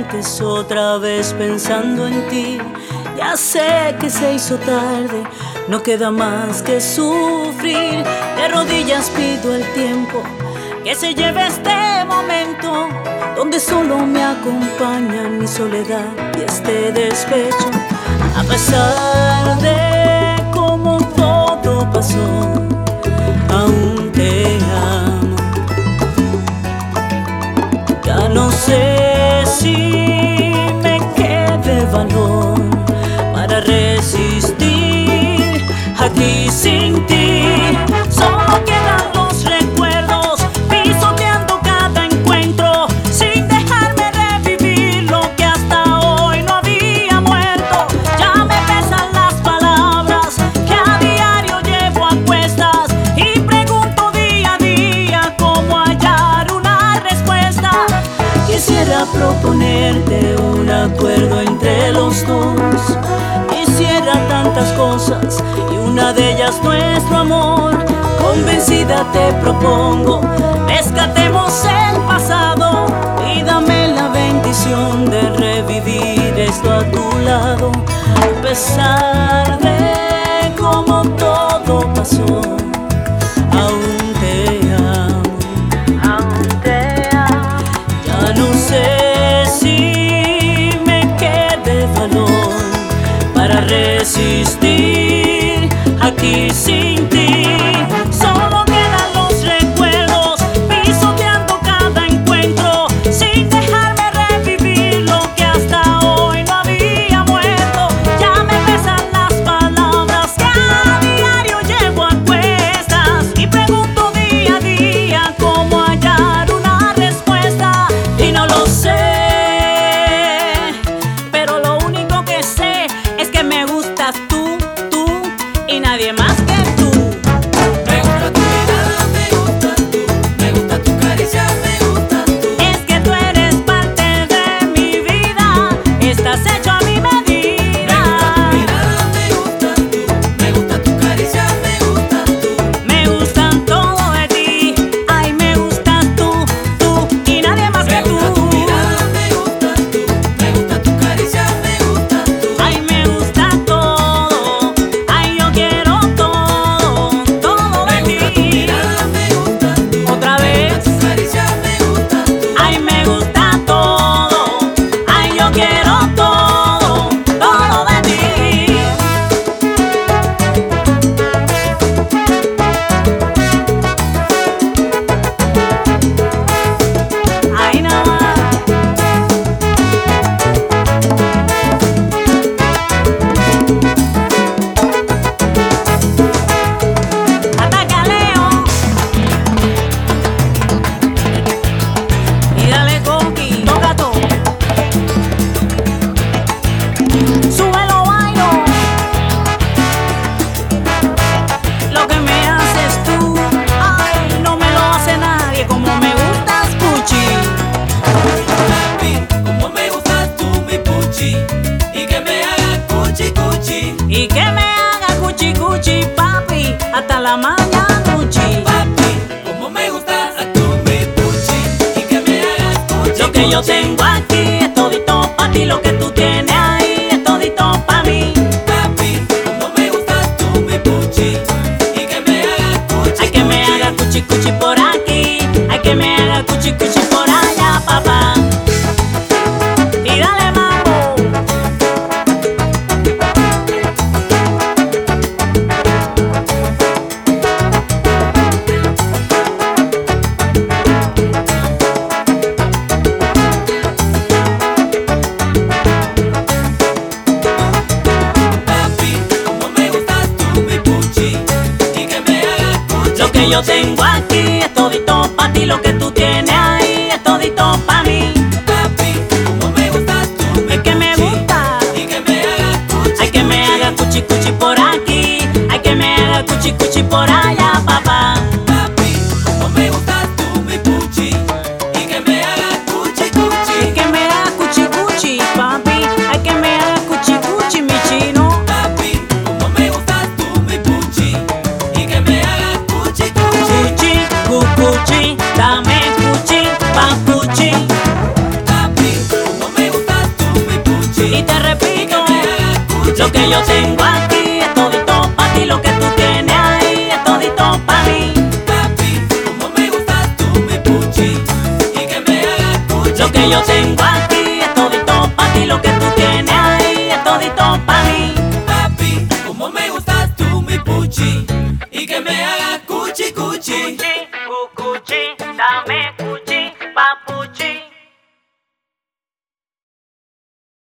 despiertes otra vez pensando en ti. Ya sé que se hizo tarde, no queda más que sufrir. De rodillas pido al tiempo que se lleve este momento, donde solo me acompaña mi soledad y este despecho. A pesar de cómo todo pasó, aún te amo. Ya no sé si me quede valor para resistir aquí sin ti. Solo quedan los recuerdos, pisoteando cada encuentro, sin dejarme revivir lo que hasta hoy no había muerto. Ya me pesan las palabras que a diario llevo a cuestas, y pregunto día a día cómo hallar una respuesta. Quisiera proponerte un acuerdo entre los dos. Quisiera tantas cosas y una de ellas nuestro amor. Convencida te propongo, rescatemos el pasado y dame la bendición de revivir esto a tu lado. A pesar de cómo todo pasó, aún te amo, aún te amo. Ya no sé si me quede valor para resistir aquí sin ti. Solo quedan los recuerdos, pisoteando cada encuentro, sin dejarme revivir lo que hasta hoy no había muerto. Ya me pesan las palabras que a diario llevo a cuestas, y pregunto día a día cómo hallar una respuesta. Y no lo sé, pero lo único que sé es que me gustas tú y nadie más que tú. Me gusta tu mirada, me gustas tú, me gusta tu caricia, me gustas tú. Es que tú eres parte de mi vida, estás hecho a mi medida. Me gusta tu mirada, me gustas tú, me gusta tu caricia, me gustas tú. Me gustan todo de ti, ay, me gustas tú y nadie más que Me gusta tu tú. mirada, me gustas tú, me gusta tu caricia, me gustas tú. Ay, me gusta todo, ay, yo quiero todo de Me gusta tu ti. mirada, me gustas tú, Otra me vez. gusta tu caricia, me gustas tú. Ay, me gusta todo, ay, yo quiero todo de ti. Ay, nada más. Ataca, Leo, y dale conqui, toca todo. Súbelo, bailo. Lo que me haces tú, ay, no me lo hace nadie como me gustas, Puchi. Papi, como me gustas tú, mi puchi, y que me hagas cuchi cuchi. Y que me haga cuchi cuchi, papi, hasta la mañanuchi. Papi, como me gustas tú, mi puchi, y que me hagas cuchi Lo que yo cuchi. tengo aquí es todito pa' ti, lo que tú tienes ahí es todito pa' mí. Papi, como me gustas tú, mi puchi, y que me hagas cuchi Hay que me haga cuchi cuchi por aquí, hay que me haga cuchi cuchi por allá, papá. Y dale mambo. Papi, como me gustas tú, mi puchi, y que me hagas cuchi Lo que yo cuchi. tengo aquí es todito pa' ti, lo que tú tienes ahí es todito pa' mí. Papi, como me gustas tú, mi Es que me puchi, gusta. y que me hagas cuchi Hay que me cuchi. haga cuchi cuchi por aquí, hay que me haga cuchi cuchi por allá, papá. Papi, como me gustas tú, mi puchi, y que me hagas cuchi cuchi. Hay que me haga cuchi cuchi, papi, hay que me haga cuchi cuchi, mi chino. Papi, como me gustas tú, mi puchi, y que me hagas cuchi cuchi. Cuchi, cuchi, dame cuchi. que yo tengo aquí es todito pa' ti, lo que tú tienes ahí es todito pa' mí. Papi, como me gustas tú, mi puchi, y que me hagas cuchi. Lo que yo tengo aquí es todito pa' ti, lo que tú tienes ahí es todito pa' mí.